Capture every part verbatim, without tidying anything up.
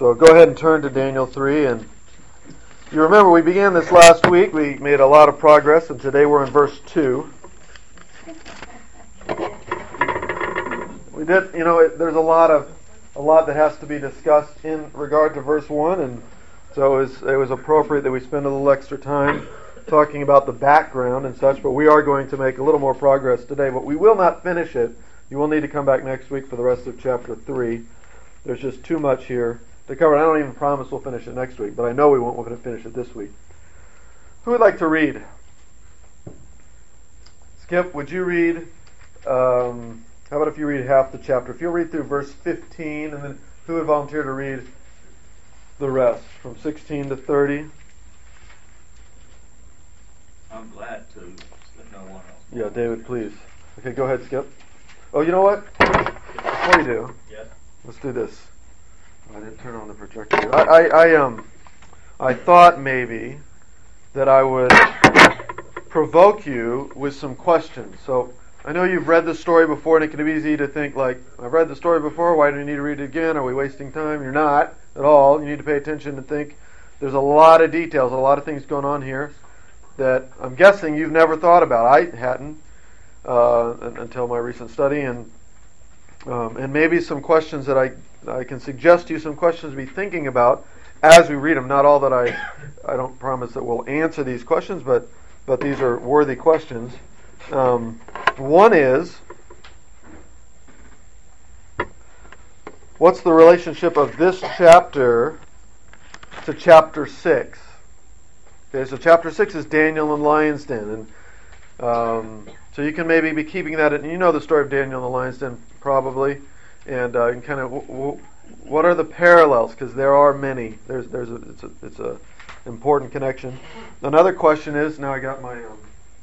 So go ahead and turn to Daniel three. And you remember we began this last week. We made a lot of progress, and today we're in verse two. We did, you know, it, there's a lot of a lot that has to be discussed in regard to verse one, and so it was, it was appropriate that we spend a little extra time talking about the background and such. But we are going to make a little more progress today, but we will not finish it. You will need to come back next week for the rest of chapter three. There's just too much here to cover. I don't even promise we'll finish it next week, but I know we won't. We're going to finish it this week. Who would like to read? Skip, would you read? Um, how about if you read half the chapter? If you'll read through verse fifteen, and then who would volunteer to read the rest from sixteen to thirty? I'm glad to, if no one else. Yeah, David, please. Okay, go ahead, Skip. Oh, you know what? Before you do, yes. Let's do this. I didn't turn on the projector. I, I, I um, I thought maybe that I would provoke you with some questions. So I know you've read the story before, and it can be easy to think like, I've read the story before. Why do you need to read it again? Are we wasting time? You're not at all. You need to pay attention and think. There's a lot of details, a lot of things going on here that I'm guessing you've never thought about. I hadn't uh, until my recent study, and um, and maybe some questions that I I can suggest to you, some questions to be thinking about as we read them. Not all that I I don't promise that we'll answer these questions, but but these are worthy questions. Um, one is, what's the relationship of this chapter to chapter six? Okay, so chapter six is Daniel and Lion's Den, and um, so you can maybe be keeping that in. You know the story of Daniel and the Lion's Den, probably, and uh, kind of w- w- what are the parallels? Because there are many. There's there's a, it's a it's a important connection. Another question is, now I got my um,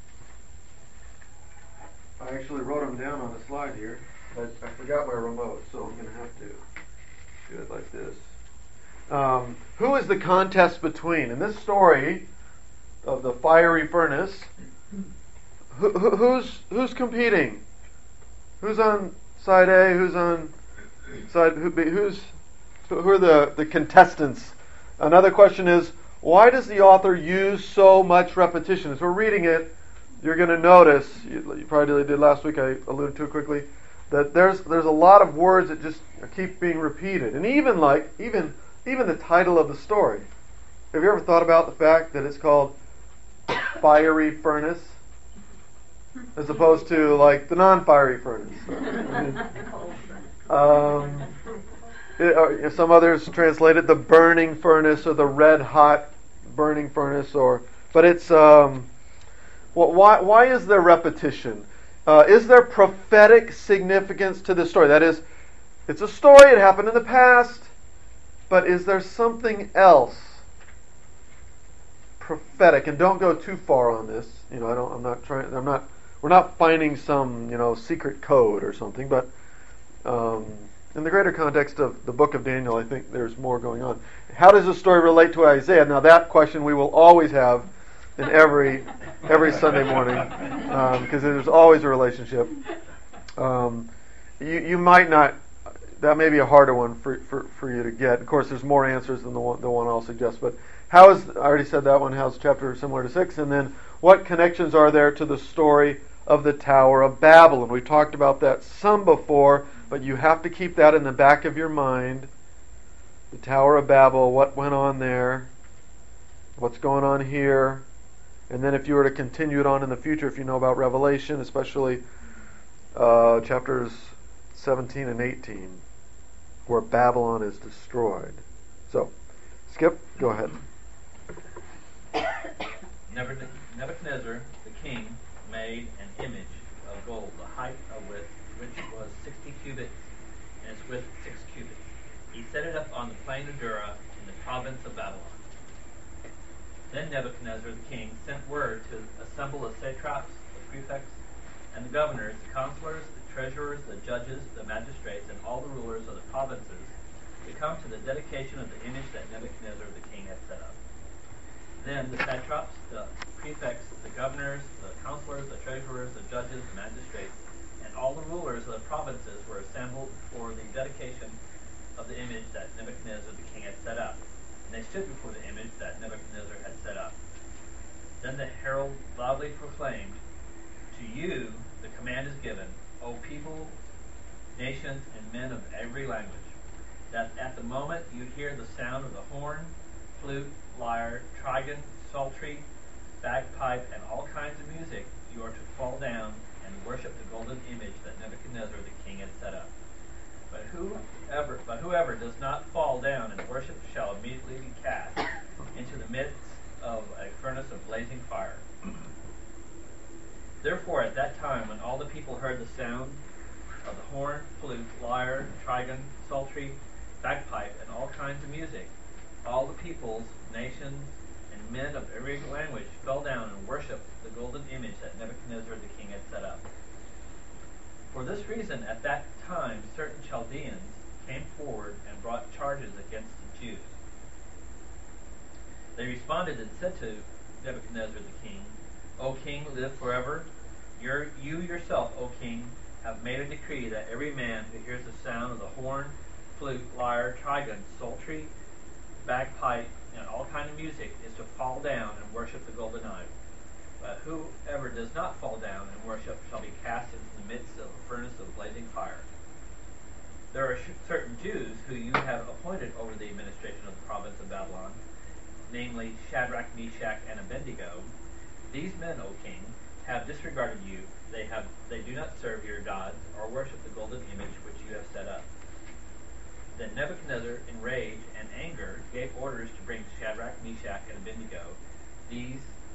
I actually wrote them down on the slide here, but I forgot my remote, so I'm going to have to do it like this. Um, who is the contest between? In this story of the fiery furnace, who, who, who's who's competing? Who's on side A? Who's on side who, who's who are the, the contestants? Another question is, why does the author use so much repetition? As we're reading it, you're going to notice, you, you probably did last week, I alluded to it quickly, that there's there's a lot of words that just keep being repeated. And even like even even the title of the story. Have you ever thought about the fact that it's called Fiery Furnace as opposed to like the non-fiery furnace? um, it, or some others translate it the burning furnace or the red hot burning furnace, or but it's um, well, why why is there repetition? Uh, is there prophetic significance to this story? That is, it's a story. It happened in the past. But is there something else prophetic? And don't go too far on this. You know, I don't. I'm not trying. I'm not. We're not finding some, you know, secret code or something. But um, in the greater context of the book of Daniel, I think there's more going on. How does this story relate to Isaiah? Now, that question we will always have in every every Sunday morning, because um, there's always a relationship. Um, you you might not. That may be a harder one for, for, for you to get. Of course, there's more answers than the one, the one I'll suggest. But how is, I already said that one, how's chapter similar to six? And then what connections are there to the story of the Tower of Babylon? We talked about that some before, but you have to keep that in the back of your mind. The Tower of Babel, what went on there? What's going on here? And then if you were to continue it on in the future, if you know about Revelation, especially uh, chapters seventeen and eighteen, where Babylon is destroyed. So, Skip, go ahead. Nebuchadnezzar, the king, made an image of gold, the height of which, which was sixty cubits, and its width six cubits. He set it up on the plain of Dura in the province of Babylon. Then Nebuchadnezzar the king sent word to assemble the satraps, the prefects, and the governors, the counselors, the treasurers, the judges, the magistrates, and all the rulers of the provinces to come to the dedication of the image that Nebuchadnezzar the king had set up. Then the satraps, the prefects, the governors, the counselors, the treasurers, the judges, the magistrates, and all the rulers of the provinces were assembled for the dedication of the image that Nebuchadnezzar the king had stood before the image that Nebuchadnezzar had set up. Then the herald loudly proclaimed, "To you the command is given, O people, nations, and men of every language, that at the moment you hear the sound of the horn, flute, lyre, trigon, psaltery, bagpipe, and all kinds of music, you are to fall down and worship the golden image that Nebuchadnezzar the king had set up. But whoever, but whoever does not fall down and worship shall immediately be cast into the midst of a furnace of blazing fire." Therefore, at that time, when all the people heard the sound of the horn, flute, lyre, trigon, psaltery, bagpipe, and all kinds of music, all the peoples, nations, and men of every language fell down and worshipped the golden image that Nebuchadnezzar the king had set up. For this reason, at that time, certain Chaldeans came forward and brought charges against the Jews. They responded and said to Nebuchadnezzar the king, "O king, live forever. Your, you yourself, O king, have made a decree that every man who hears the sound of the horn, flute, lyre, trigon, psaltery, bagpipe, and all kind of music is to fall down and worship the golden idol. But whoever does not fall down and worship shall be cast into the midst of a furnace of blazing fire. There are sh- certain Jews who you have appointed over the administration of the province of Babylon, namely Shadrach, Meshach, and Abednego. These men, O king, have disregarded you. They have they do not serve your gods or worship the golden image which you have set up." Then Nebuchadnezzar, in rage and anger, gave orders to bring Shadrach, Meshach, and Abednego. These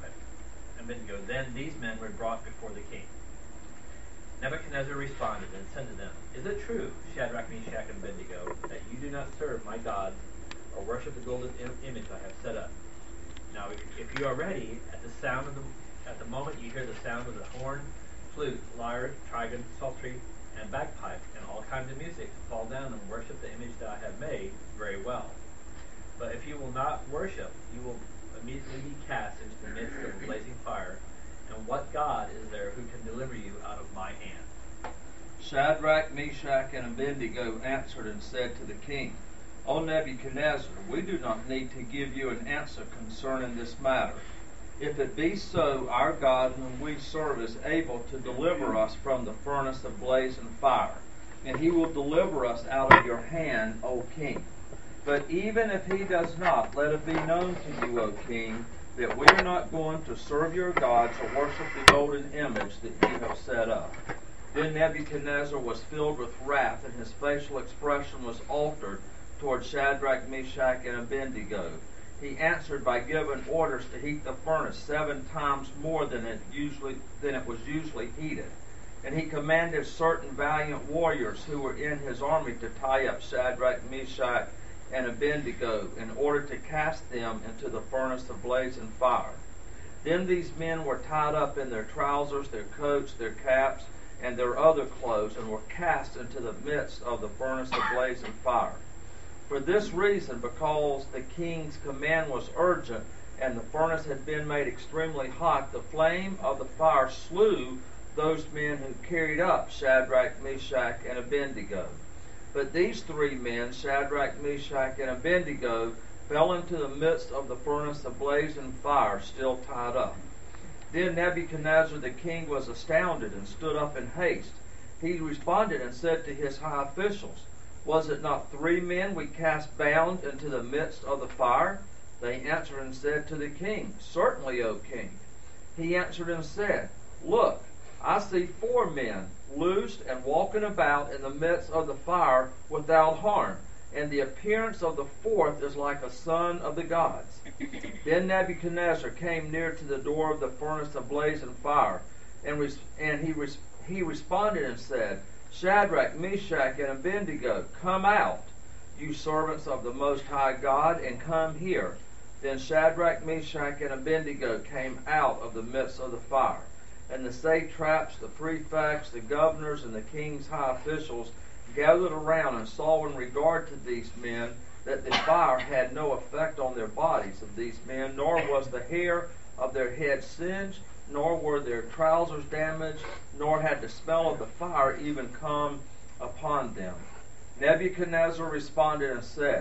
Abednego. Then these men were brought before the king. Nebuchadnezzar responded and said to them, "Is it true, Shadrach, Meshach, and Abednego, that you do not serve my gods or worship the golden im- image I have set up? Now, if, if you are ready, at the sound of the at the moment you hear the sound of the horn, flute, lyre, trigon, psaltery, and bagpipe, and all kinds of music, fall down and worship the image that I have made, very well. But if you will not worship, you will immediately be cast into the midst of a blazing fire. And what God is there who can deliver you out of my hand?" Shadrach, Meshach, and Abednego answered and said to the king, "O Nebuchadnezzar, we do not need to give you an answer concerning this matter. If it be so, our God whom we serve is able to deliver us from the furnace of blazing fire, and he will deliver us out of your hand, O king. But even if he does not, let it be known to you, O king, that we are not going to serve your gods or worship the golden image that you have set up." Then Nebuchadnezzar was filled with wrath, and his facial expression was altered toward Shadrach, Meshach, and Abednego. He answered by giving orders to heat the furnace seven times more than it usually than it was usually heated. And he commanded certain valiant warriors who were in his army to tie up Shadrach, Meshach, and Abednego in order to cast them into the furnace of blazing fire. Then these men were tied up in their trousers, their coats, their caps, and their other clothes, and were cast into the midst of the furnace of blazing fire. For this reason, because the king's command was urgent, and the furnace had been made extremely hot, the flame of the fire slew those men who carried up Shadrach, Meshach, and Abednego. But these three men, Shadrach, Meshach, and Abednego, fell into the midst of the furnace of blazing fire, still tied up. Then Nebuchadnezzar the king was astounded and stood up in haste. He responded and said to his high officials, "Was it not three men we cast bound into the midst of the fire?" They answered and said to the king, "Certainly, O king." He answered and said, "Look, I see four men loosed and walking about in the midst of the fire without harm, and the appearance of the fourth is like a son of the gods." Then Nebuchadnezzar came near to the door of the furnace of blazing fire, and, res- and he, res- he responded and said, "Shadrach, Meshach, and Abednego, come out, you servants of the Most High God, and come here." Then Shadrach, Meshach, and Abednego came out of the midst of the fire. And the satraps, the prefects, the governors, and the king's high officials gathered around and saw in regard to these men that the fire had no effect on their bodies of these men, nor was the hair of their heads singed, nor were their trousers damaged, nor had the smell of the fire even come upon them. Nebuchadnezzar responded and said,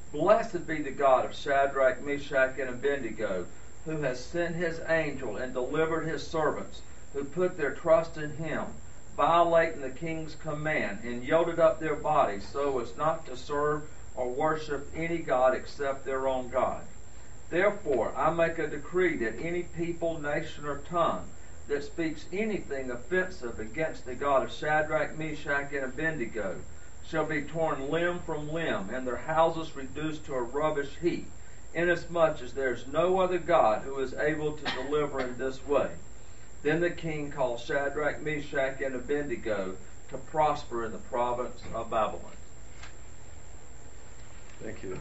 Blessed be the God of Shadrach, Meshach, and Abednego, who has sent his angel and delivered his servants, who put their trust in him, violating the king's command, and yielded up their bodies so as not to serve or worship any god except their own God. Therefore I make a decree that any people, nation, or tongue that speaks anything offensive against the God of Shadrach, Meshach, and Abednego shall be torn limb from limb, and their houses reduced to a rubbish heap, inasmuch as there is no other God who is able to deliver in this way. Then the king called Shadrach, Meshach, and Abednego to prosper in the province of Babylon. Thank you.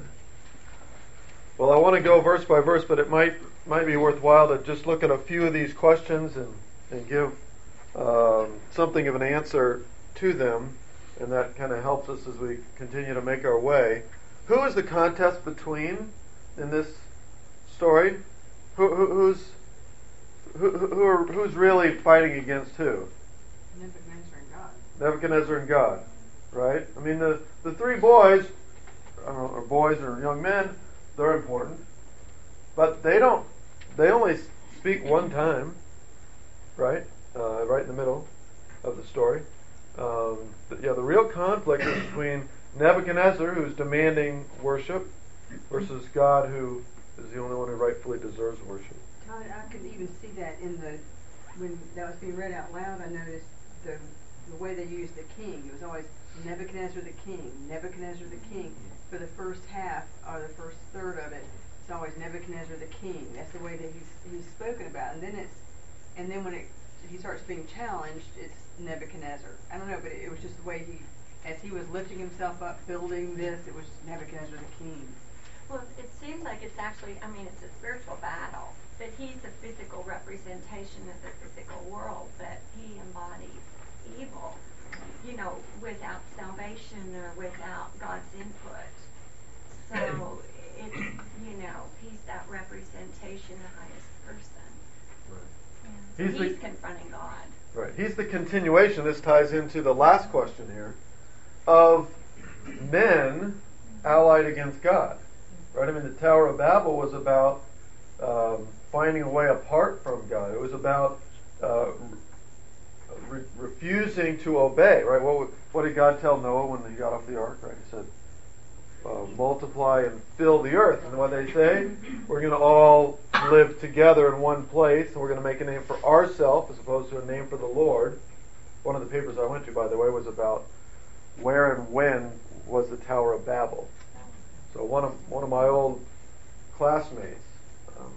Well, I want to go verse by verse, but it might might be worthwhile to just look at a few of these questions and, and give um, something of an answer to them, and that kind of helps us as we continue to make our way. Who is the contest between in this story? Who, who, who's who, who are, who's really fighting against who? Nebuchadnezzar and God. Nebuchadnezzar and God, right? I mean, the, the three boys, I don't know, or boys or young men, they're important, but they don't. They only speak one time, right? Uh, right in the middle of the story. Um, but yeah, the real conflict is between Nebuchadnezzar, who's demanding worship, versus God, who is the only one who rightfully deserves worship. Todd, I could even see that in the when that was being read out loud. I noticed the the way they used the king. It was always Nebuchadnezzar the king, Nebuchadnezzar the king. For the first half or the first third of it, it's always Nebuchadnezzar the king. That's the way that he's he's spoken about. And then it's and then when it he starts being challenged, it's Nebuchadnezzar. I don't know, but it, it was just the way he, as he was lifting himself up, building this, it was Nebuchadnezzar the king. Well, it seems like it's actually, I mean, it's a spiritual battle, but he's a physical representation of the physical world, that he embodies evil, you know, without salvation or without God's input. So, it's, you know, he's that representation, the highest person. Right. Yeah. He's, So he's the, confronting God. right. He's the continuation. This ties into the last question here of men allied against God. Right? I mean, the Tower of Babel was about um, finding a way apart from God. It was about uh, re- refusing to obey. Right? What, what did God tell Noah when he got off the ark? Right? He said, uh, "Multiply and fill the earth." And what did they say? We're going to all live together in one place, and we're going to make a name for ourselves as opposed to a name for the Lord. One of the papers I went to, by the way, was about where and when was the Tower of Babel. So one of one of my old classmates, um,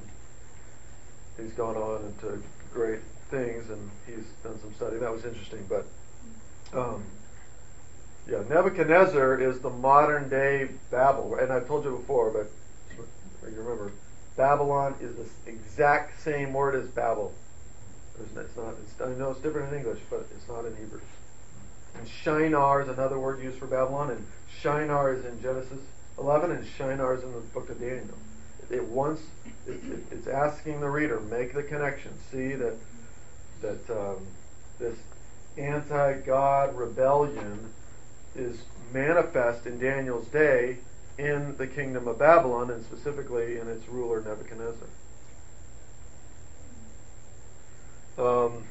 he's gone on into great things, and he's done some study. That was interesting. But um, yeah, Nebuchadnezzar is the modern day Babel, and I've told you before, but you remember, Babylon is the exact same word as Babel. It's not. It's, I know it's different in English, but it's not in Hebrew. And Shinar is another word used for Babylon, and Shinar is in Genesis eleven, and Shinar is in the book of Daniel. It once it, it, it's asking the reader, make the connection, see that that um, this anti-God rebellion is manifest in Daniel's day in the kingdom of Babylon, and specifically in its ruler Nebuchadnezzar. Um,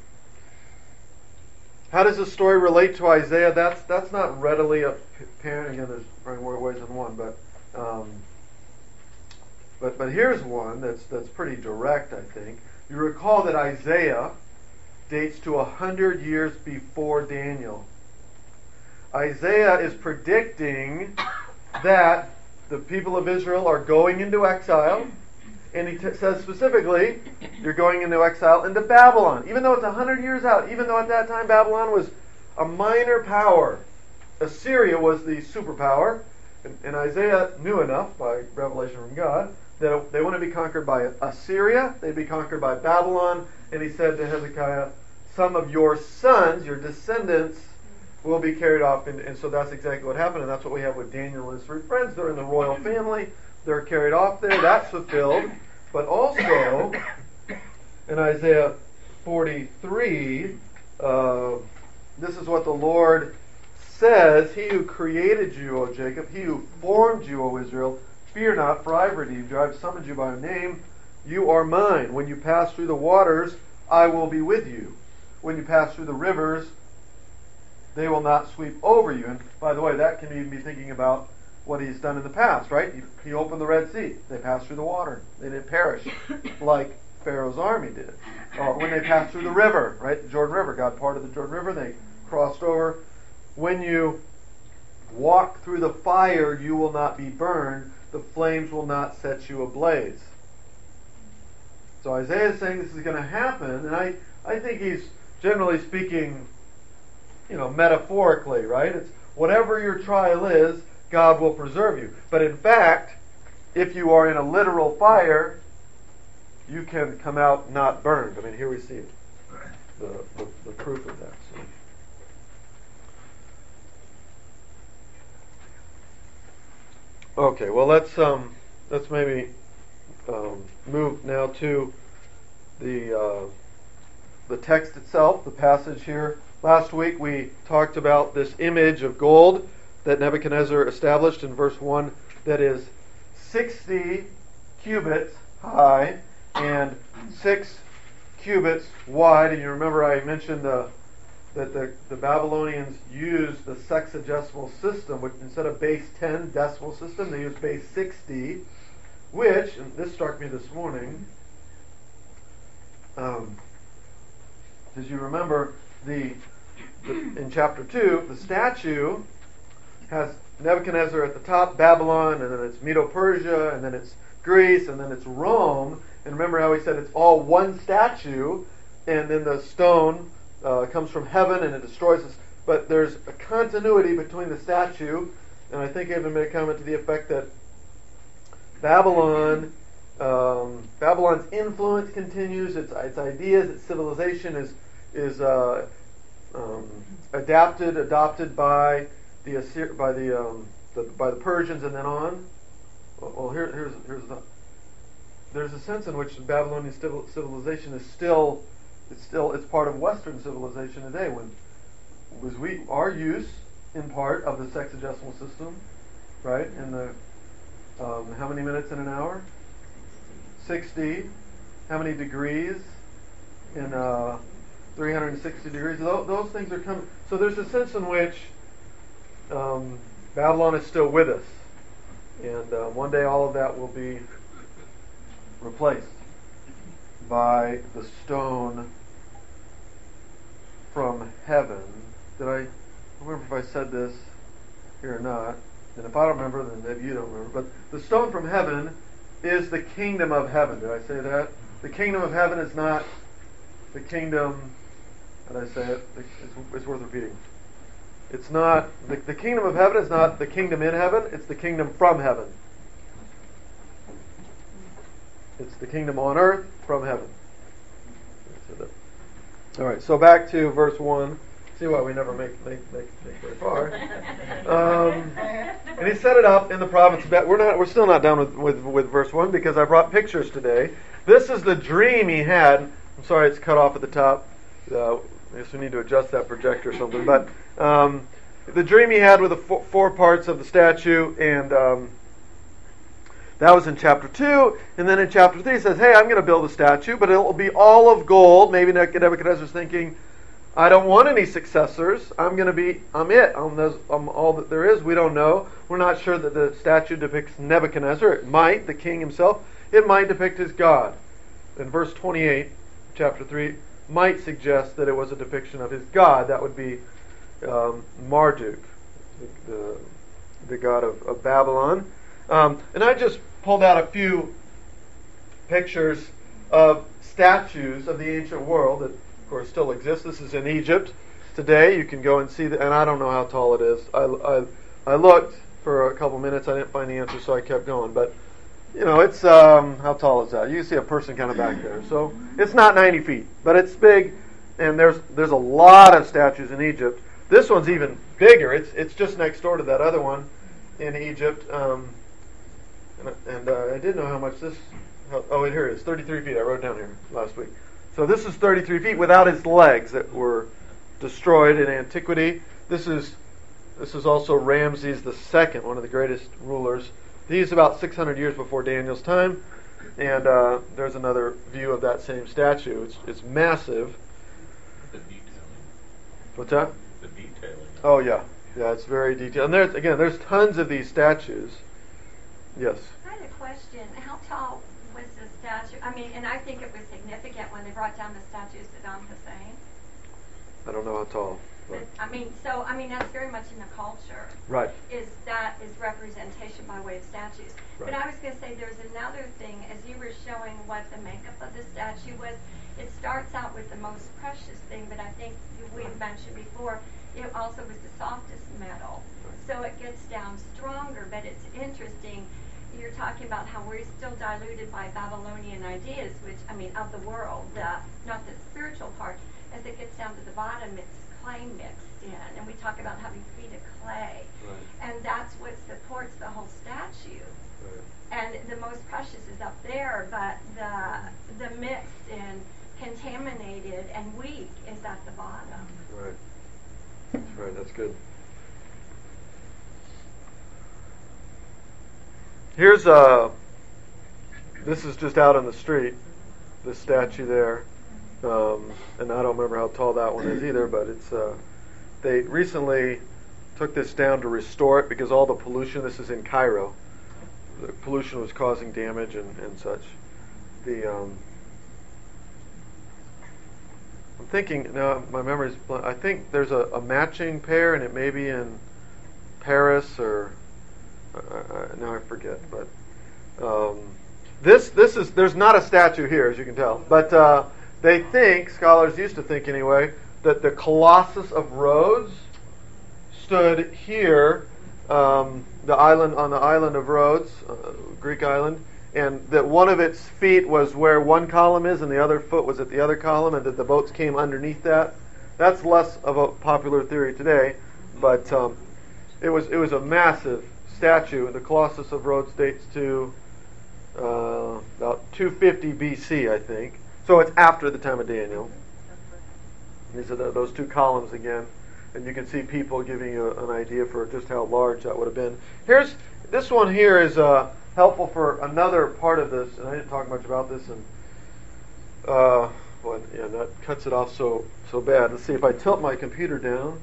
how does this story relate to Isaiah? That's that's not readily apparent. Again, there's probably more ways than one, but um, but but here's one that's that's pretty direct. I think you recall that Isaiah dates to a hundred years before Daniel. Isaiah is predicting that the people of Israel are going into exile. And he t- says specifically, you're going into exile into Babylon. Even though it's a hundred years out, even though at that time Babylon was a minor power, Assyria was the superpower, and, and Isaiah knew enough by revelation from God that they wouldn't be conquered by Assyria, they'd be conquered by Babylon. And he said to Hezekiah, some of your sons, your descendants, will be carried off. And, and so that's exactly what happened, and that's what we have with Daniel and his three friends. They're in the royal family. They're carried off there. That's fulfilled. But also, in Isaiah forty-three, uh, this is what the Lord says, He who created you, O Jacob, He who formed you, O Israel, Fear not, for I have redeemed you. I have summoned you by name. You are mine. When you pass through the waters, I will be with you. When you pass through the rivers, they will not sweep over you. And by the way, that can even be thinking about what he's done in the past, right? He, he opened the Red Sea. They passed through the water. They didn't perish like Pharaoh's army did. Or when they passed through the river, right? The Jordan River. God parted the Jordan River. They crossed over. When you walk through the fire, you will not be burned. The flames will not set you ablaze. So Isaiah is saying this is going to happen, and I, I think he's generally speaking, you know, metaphorically, right? It's whatever your trial is, God will preserve you. But in fact, if you are in a literal fire, you can come out not burned. I mean, here we see it, the, the, the proof of that. So. Okay, well let's um, let's maybe um, move now to the uh, the text itself, the passage here. Last week we talked about this image of gold that Nebuchadnezzar established in verse one that is sixty cubits high and six cubits wide. And you remember I mentioned the that the, the Babylonians used the sexagesimal system, which instead of base ten decimal system, they used base sixty, which, and this struck me this morning, um, as you remember, the, the in chapter two, the statue has Nebuchadnezzar at the top, Babylon, and then it's Medo-Persia, and then it's Greece, and then it's Rome. And remember how he said it's all one statue, and then the stone Uh, comes from heaven and it destroys us. But there's a continuity between the statue, and I think I even made a comment to the effect that Babylon, um, Babylon's influence continues. Its its ideas, its civilization is is uh, um, adapted, adopted by the Assyr- by the, um, the by the Persians, and then on. Well, here, here's here's the. There's a sense in which the Babylonian civilization is still. It's still it's part of Western civilization today. When was we our use in part of the sexagesimal system, right? In the um, how many minutes in an hour? Sixty. How many degrees in uh, three hundred sixty degrees? Those, those things are coming. So there's a sense in which um, Babylon is still with us, and uh, one day all of that will be replaced by the stone from heaven. Did I, I don't remember if I said this here or not, and if I don't remember, then maybe you don't remember, but the stone from heaven is the kingdom of heaven. Did I say that? The kingdom of heaven is not the kingdom, did I say it? It's, it's worth repeating. It's not, the, the kingdom of heaven is not the kingdom in heaven, it's the kingdom from heaven. It's the kingdom on earth from heaven. All right, so back to verse one. See why we never make make make, make very far. Um, and he set it up in the province of Bet. We're not. We're still not done with, with, with verse one because I brought pictures today. This is the dream he had. I'm sorry, it's cut off at the top. Uh, I guess we need to adjust that projector or something. But um, the dream he had with the four, four parts of the statue, and um, that was in chapter two. And then in chapter three, he says, hey, I'm going to build a statue, but it will be all of gold. Maybe Nebuchadnezzar's thinking, I don't want any successors. I'm going to be, I'm it. I'm, those, I'm all that there is. We don't know. We're not sure that the statue depicts Nebuchadnezzar. It might, the king himself. It might depict his God. And verse twenty-eight, chapter three, might suggest that it was a depiction of his God. That would be um, Marduk, the, the, the god of, of Babylon. Um, and I just pulled out a few pictures of statues of the ancient world that, of course, still exist. This is in Egypt today. You can go and see that, and I don't know how tall it is. I, I, I looked for a couple minutes. I didn't find the answer, so I kept going. But, you know, it's, um, how tall is that? You can see a person kind of back there. So it's not ninety feet, but it's big, and there's there's a lot of statues in Egypt. This one's even bigger. It's it's just next door to that other one in Egypt. Um, and and uh, I didn't know how much this, how, oh, here it is, thirty-three feet. I wrote it down here last week. So this is thirty-three feet without his legs that were destroyed in antiquity. This is this is also Ramses the Second, one of the greatest rulers He's about six hundred years before Daniel's time, and uh, there's another view of that same statue. It's it's massive. The detailing. What's that? The detailing. Oh yeah, yeah. It's very detailed. And there's again, there's tons of these statues. Yes. I had a question. How tall was the statue? I mean, and I think it was significant when they brought down the statue of Saddam Hussein. I don't know how tall. But, I mean, so, I mean, that's very much in the culture. Right. Is that is representation by way of statues. Right. But I was going to say there's another thing, as you were showing what the makeup of the statue was, it starts out with the most precious thing, but I think we've mentioned before, it also was the softest metal. So it gets down stronger, but it's interesting. You're talking about how we're still diluted by Babylonian ideas, which, I mean, of the world, the, not the spiritual part. As it gets down to the bottom, it's clay mixed in, and we talk about having feet of clay, Right. and that's what supports the whole statue. Right. And the most precious is up there, but the the mixed and contaminated and weak is at the bottom. Right. That's right. That's good. Here's uh this is just out on the street, this statue there. Um, and I don't remember how tall that one is either, but it's uh, they recently took this down to restore it because all the pollution, this is in Cairo, the pollution was causing damage and, and such. The um, I'm thinking, no, my memory's blank. I think there's a, a matching pair, and it may be in Paris or uh, uh, now I forget, but um, this this is there's not a statue here, as you can tell, but uh, they think, scholars used to think anyway, that the Colossus of Rhodes stood here, um, the island on the island of Rhodes, uh, Greek island, and that one of its feet was where one column is and the other foot was at the other column, and that the boats came underneath that. That's less of a popular theory today, but um, it was it was a massive statue. The Colossus of Rhodes dates to uh, about two fifty B C, I think. So it's after the time of Daniel. These are the, those two columns again, and you can see people giving you an idea for just how large that would have been. Here's this one here is uh, helpful for another part of this, and I didn't talk much about this, and uh, boy, yeah, that cuts it off so so bad. Let's see if I tilt my computer down.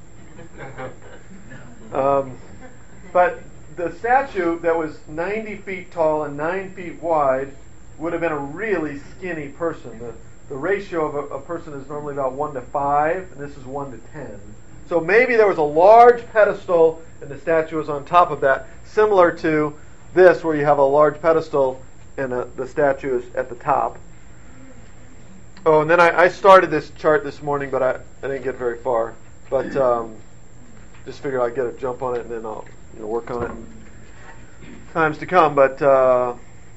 um, but the statue that was ninety feet tall and nine feet wide would have been a really skinny person. The, the ratio of a, a person is normally about one to five, and this is one to ten. So maybe there was a large pedestal, and the statue was on top of that, similar to this, where you have a large pedestal, and a, the statue is at the top. Oh, and then I, I started this chart this morning, but I, I didn't get very far. But um, just figured I'd get a jump on it, and then I'll you know, work on it in times to come. But uh,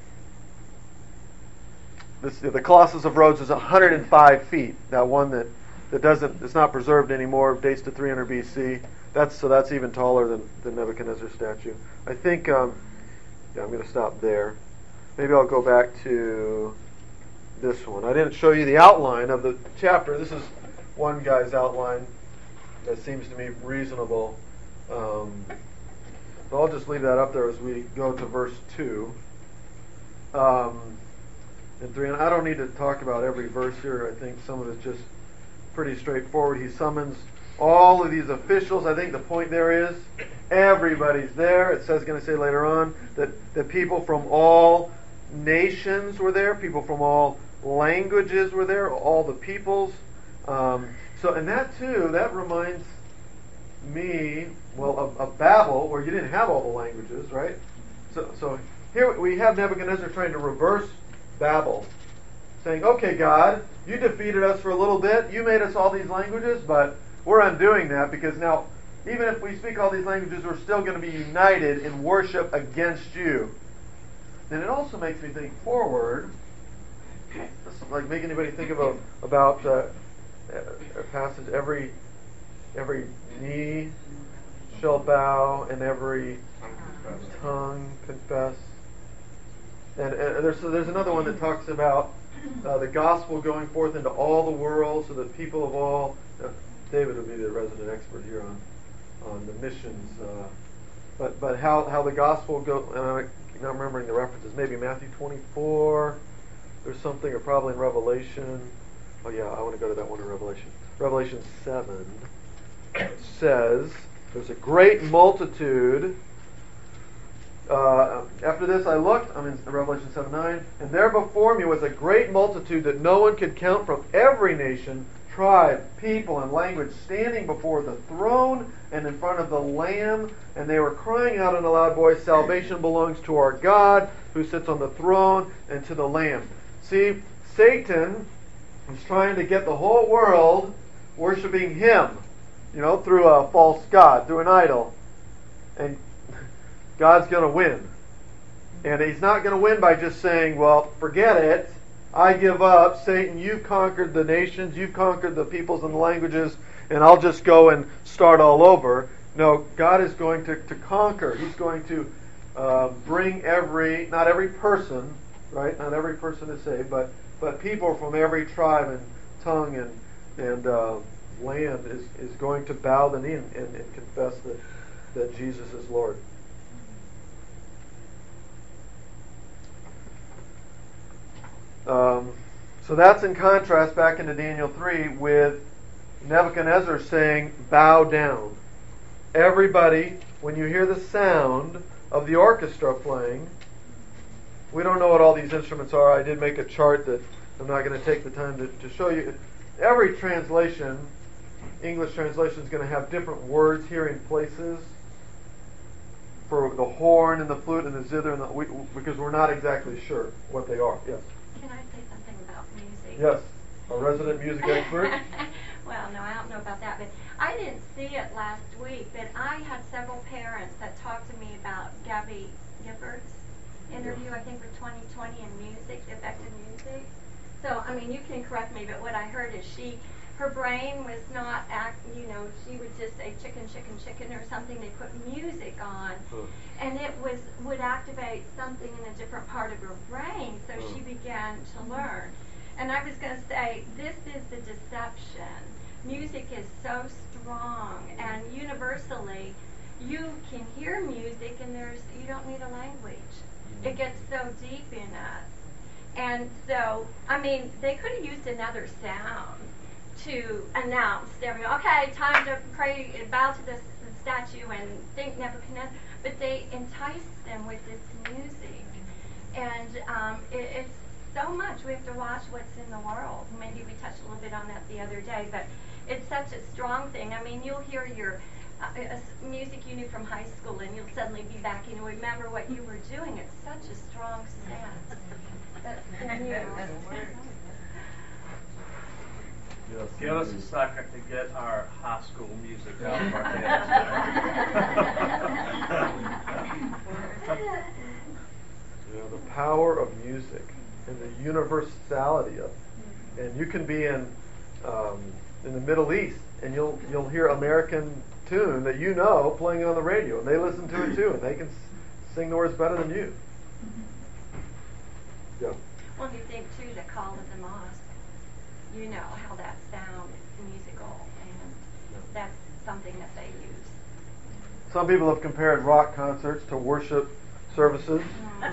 This, the Colossus of Rhodes is one hundred five feet. That one that, that doesn't, it's not preserved anymore, dates to three hundred B C. That's so that's even taller than the Nebuchadnezzar statue. I think. Um, yeah, I'm going to stop there. Maybe I'll go back to this one. I didn't show you the outline of the chapter. This is one guy's outline that seems to me reasonable. Um, so I'll just leave that up there as we go to verse two. Um, And three, and I don't need to talk about every verse here. I think some of it's just pretty straightforward. He summons all of these officials. I think the point there is everybody's there. It says, going to say later on, that the people from all nations were there. People from all languages were there. All the peoples. Um, so, and that too, that reminds me, well, of, of Babel, where you didn't have all the languages, right? So, so here we have Nebuchadnezzar trying to reverse Babel, saying, okay, God, you defeated us for a little bit. You made us all these languages, but we're undoing that because now, even if we speak all these languages, we're still going to be united in worship against you. And it also makes me think forward. Doesn't like make anybody think of a, about uh, a passage, every every knee shall bow and every tongue confess. And, and there's so there's another one that talks about uh, the gospel going forth into all the world, so that people of all. Uh, David would be the resident expert here on on the missions, uh, but but how how the gospel go. And I not remembering the references. Maybe Matthew twenty-four. There's something, or probably in Revelation. Oh yeah, I want to go to that one in Revelation. Revelation seven says, there's a great multitude. Uh, after this I looked, I'm in Revelation seven nine, and there before me was a great multitude that no one could count, from every nation, tribe, people, and language, standing before the throne and in front of the Lamb, and they were crying out in a loud voice, salvation belongs to our God, who sits on the throne, and to the Lamb. See, Satan is trying to get the whole world worshiping him, you know, through a false god, through an idol. And God's going to win. And he's not going to win by just saying, well, forget it. I give up. Satan, you've conquered the nations. You've conquered the peoples and the languages. And I'll just go and start all over. No, God is going to, to conquer. He's going to uh, bring every, not every person, right? Not every person is saved, but, but people from every tribe and tongue and, and uh, land is, is going to bow the knee and, and, and confess that, that Jesus is Lord. Um, so that's in contrast back into Daniel three with Nebuchadnezzar saying, bow down. Everybody, when you hear the sound of the orchestra playing, we don't know what all these instruments are. I did make a chart that I'm not going to take the time to, to show you. Every translation, English translation, is going to have different words here in places for the horn and the flute and the zither, and the, we, because we're not exactly sure what they are. Yes? Can I say something about music? Yes, a resident music expert. Well, no, I don't know about that, but I didn't see it last week, but I had several parents that talked to me about Gabby Giffords' interview, I think, for twenty twenty in music, effective music. So, I mean, you can correct me, but what I heard is she, her brain was not, act, you know, she would just say chicken, chicken, chicken or something. They put music on, Huh. and it was would activate something in a different part of her brain, so Huh. she began to learn. And I was going to say, this is the deception. Music is so strong, and universally, you can hear music, and there's you don't need a language. It gets so deep in us. And so, I mean, they could have used another sound to announce, okay, time to pray, bow to this statue and think Nebuchadnezzar. But they enticed them with this music. And um, it, it's so much. We have to watch what's in the world. Maybe we touched a little bit on that the other day, but it's such a strong thing. I mean, you'll hear your uh, uh, music you knew from high school, and you'll suddenly be back and remember what you were doing. It's such a strong sense. That's, you know. Yes. Give us a second to get our high school music out of our heads. You know, the power of music and the universality of it. And you can be in um, in the Middle East, and you'll you'll hear American tune that you know playing on the radio, and they listen to it too, and they can s- sing the words better than you. Yeah. Well, you think too, the call of the mosque. You know how that sound is musical, and that's something that they use. Some people have compared rock concerts to worship services.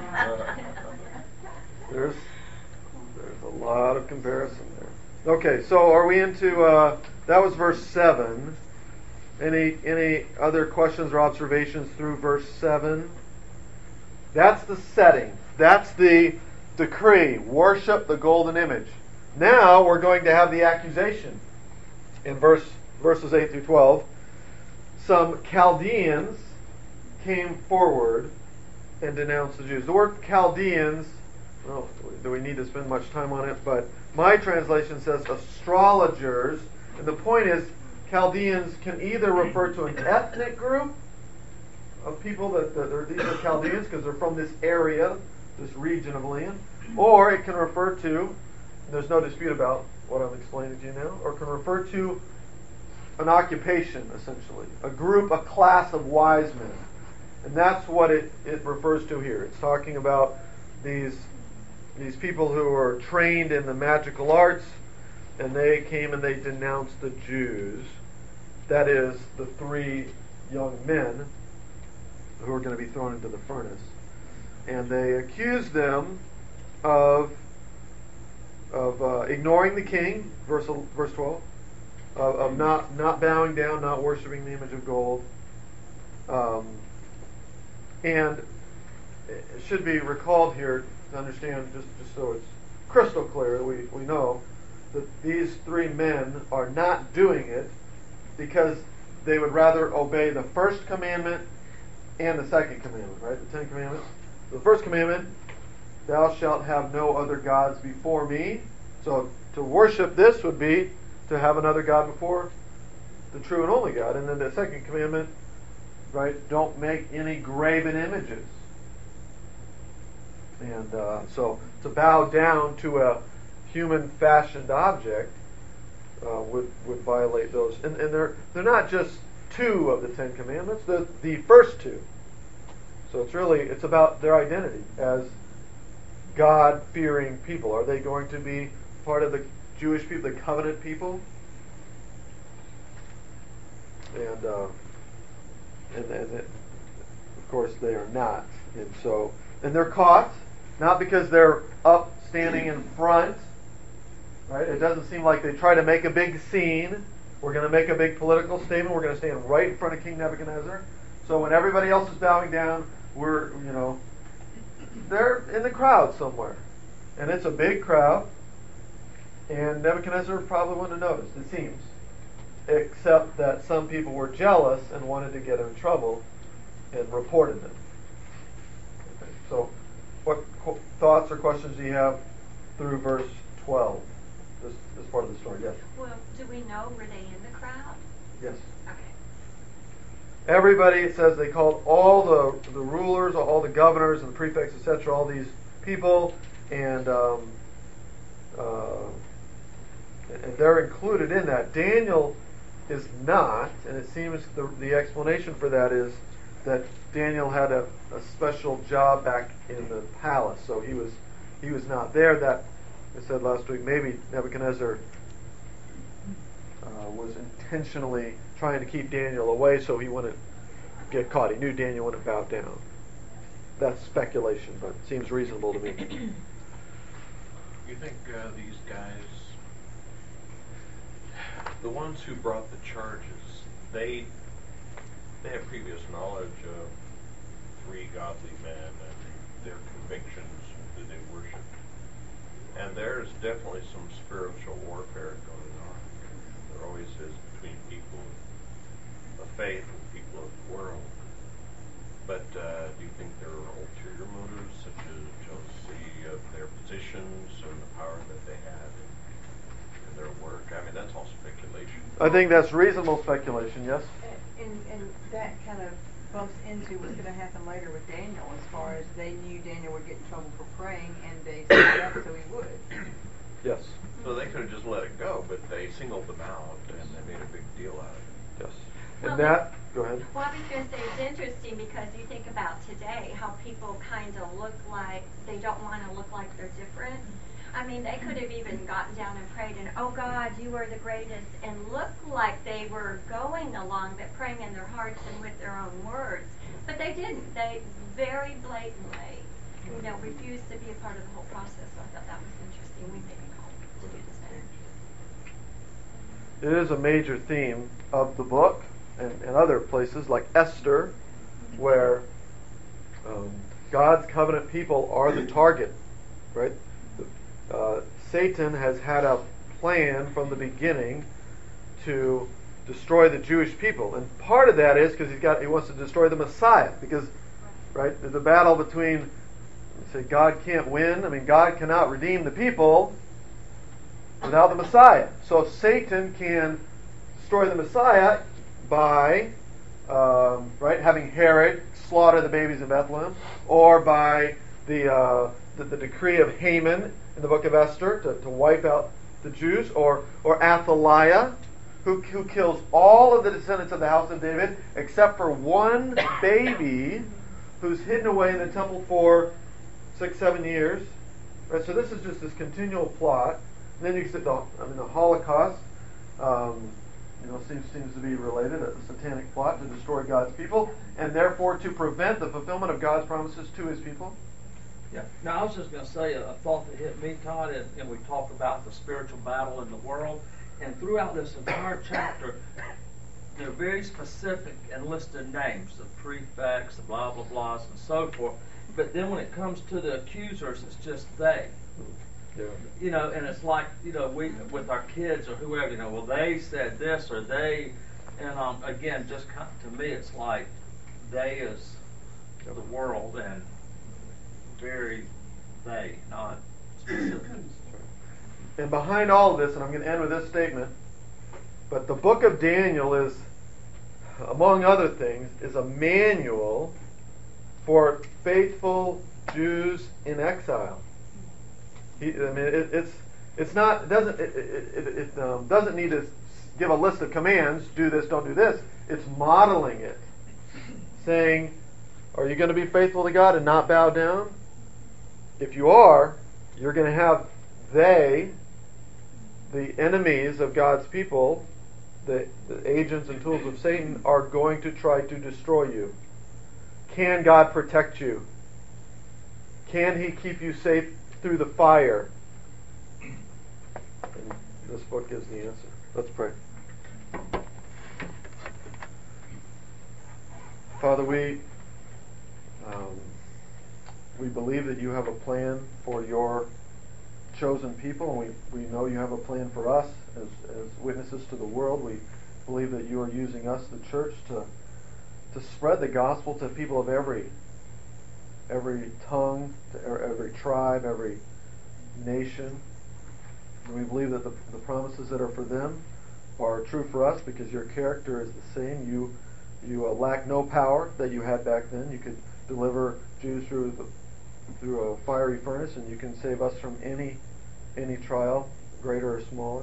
There's there's a lot of comparison there. Okay, so are we into uh, that was verse seven. Any any other questions or observations through verse seven? That's the setting. That's the decree. Worship the golden image. Now we're going to have the accusation in verse verses eight through twelve. Some Chaldeans came forward and denounced the Jews. The word Chaldeans, well, do we need to spend much time on it? But my translation says astrologers. And the point is, Chaldeans can either refer to an ethnic group of people that, that are, these are Chaldeans because they're from this area, this region of land, or it can refer to, there's no dispute about what I'm explaining to you now, or can refer to an occupation, essentially, a group, a class of wise men. And that's what it, it refers to here. It's talking about these these people who are trained in the magical arts, and they came and they denounced the Jews. That is, the three young men who are going to be thrown into the furnace. and they accused them of of uh, ignoring the king, verse verse twelve, of, of not not bowing down, not worshiping the image of gold, um, and it should be recalled here to understand, just just so it's crystal clear, we we know that these three men are not doing it because they would rather obey the first commandment and the second commandment, right? The Ten Commandments. The first commandment, thou shalt have no other gods before me. So to worship this would be to have another God before the true and only God. And then the second commandment, right, don't make any graven images. And uh, so to bow down to a human fashioned object uh, would would violate those. And, and they're they're not just two of the Ten Commandments, the the first two. So it's really, it's about their identity as God-fearing people. Are they going to be part of the Jewish people, the covenant people? And uh, and, and it, of course they are not. And so, and they're caught, not because they're up standing in front, right? It doesn't seem like they try to make a big scene. We're going to make a big political statement. We're going to stand right in front of King Nebuchadnezzar. So when everybody else is bowing down, we're, you know, they're in the crowd somewhere. And it's a big crowd. And Nebuchadnezzar probably wouldn't have noticed, it seems. Except that some people were jealous and wanted to get in trouble and reported them. Okay, so what qu- thoughts or questions do you have through verse twelve? This, this part of the story, yes? Well, do we know, were they in the crowd? Yes. Okay. Everybody, it says, they called all the the rulers, all the governors and the prefects, et cetera, all these people, and um, uh, and they're included in that. Daniel is not, and it seems the the explanation for that is that Daniel had a, a special job back in the palace, so he was he was not there. That I said last week, maybe Nebuchadnezzar uh, was intentionally trying to keep Daniel away so he wouldn't get caught. He knew Daniel wouldn't bow down. That's speculation, but it seems reasonable to me. You think uh, these guys, the ones who brought the charges, they they have previous knowledge of three godly men and their convictions that they worship, and there's definitely some spiritual warfare going on. There always is between people of faith and people of the world. But uh, do you think there are ulterior motives, such as jealousy of their positions or the power that they had in, in their work? I mean, that's all speculation. I think that's reasonable speculation, yes? And, and that kind of bumps into what's going to happen later with Daniel, as far as they knew Daniel would get in trouble for praying, and they set it up so he would. Yes. So they could have just let it go, but they singled them out and they made a big deal out of it. Yes. Well, And that, go ahead. Well, I was going to say it's interesting because you think about today how people kind of look like they don't want to look like they're different. I mean, they could have even gotten down and prayed and, oh God, you are the greatest, and looked like they were going along, but praying in their hearts and with their own words. But they didn't. They very blatantly, you know, refused to be a part of the whole process. So I thought that was interesting. We may be called to do the same. It is a major theme of the book and, and other places like Esther, where um, God's covenant people are the target, right? Uh, Satan has had a plan from the beginning to destroy the Jewish people, and part of that is because he's got he wants to destroy the Messiah. Because, right, there's a battle between, say, God can't win. I mean, God cannot redeem the people without the Messiah. So Satan can destroy the Messiah by, um, right, having Herod slaughter the babies in Bethlehem, or by the uh, the, the decree of Haman in the book of Esther to, to wipe out the Jews, or or Athaliah, who who kills all of the descendants of the house of David except for one baby who's hidden away in the temple for six, seven years. Right. So this is just this continual plot. And then you get the I mean the Holocaust. Um, you know, seems seems to be related, a satanic plot to destroy God's people, and therefore to prevent the fulfillment of God's promises to His people. Yeah. Now, I was just going to say a, a thought that hit me, Todd, and, and we talk about the spiritual battle in the world, and throughout this entire chapter, they're very specific and listed names, the prefects, the blah, blah, blahs, and so forth. But then when it comes to the accusers, it's just they. Yeah. You know, and it's like, you know, we, with our kids or whoever, you know, well, they said this or they, and um, again, just kind of, to me, it's like they is the world and very they, not specific. And behind all of this, and I'm going to end with this statement, but the book of Daniel is, among other things, is a manual for faithful Jews in exile. He, I mean, it, it's it's not it doesn't it, it, it, it um, doesn't need to give a list of commands. Do this, don't do this. It's modeling it, saying, "Are you going to be faithful to God and not bow down? If you are, you're going to have they, the enemies of God's people, the, the agents and tools of Satan, are going to try to destroy you. Can God protect you? Can He keep you safe through the fire?" And this book gives the answer. Let's pray. Father, we um, we believe that you have a plan for your chosen people, and we, we know you have a plan for us as, as witnesses to the world. We believe that you are using us, the church, to to spread the gospel to people of every every tongue, to every tribe, every nation. And we believe that the, the promises that are for them are true for us because your character is the same. You you uh, lack no power that you had back then. You could deliver Jews through the through a fiery furnace, and you can save us from any any trial, greater or smaller.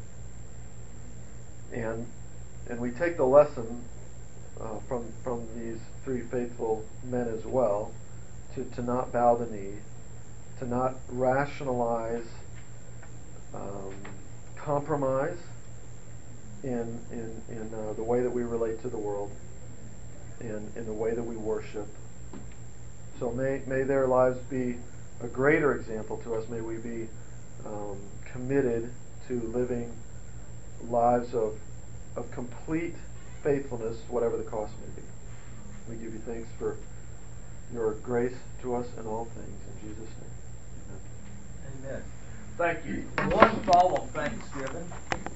And and we take the lesson uh, from from these three faithful men as well, to, to not bow the knee, to not rationalize um, compromise in in in uh, the way that we relate to the world, in in the way that we worship. So may may their lives be a greater example to us. May we be um, committed to living lives of of complete faithfulness, whatever the cost may be. We give you thanks for your grace to us in all things. In Jesus' name, amen. Amen. Thank you. One fall of Thanksgiving.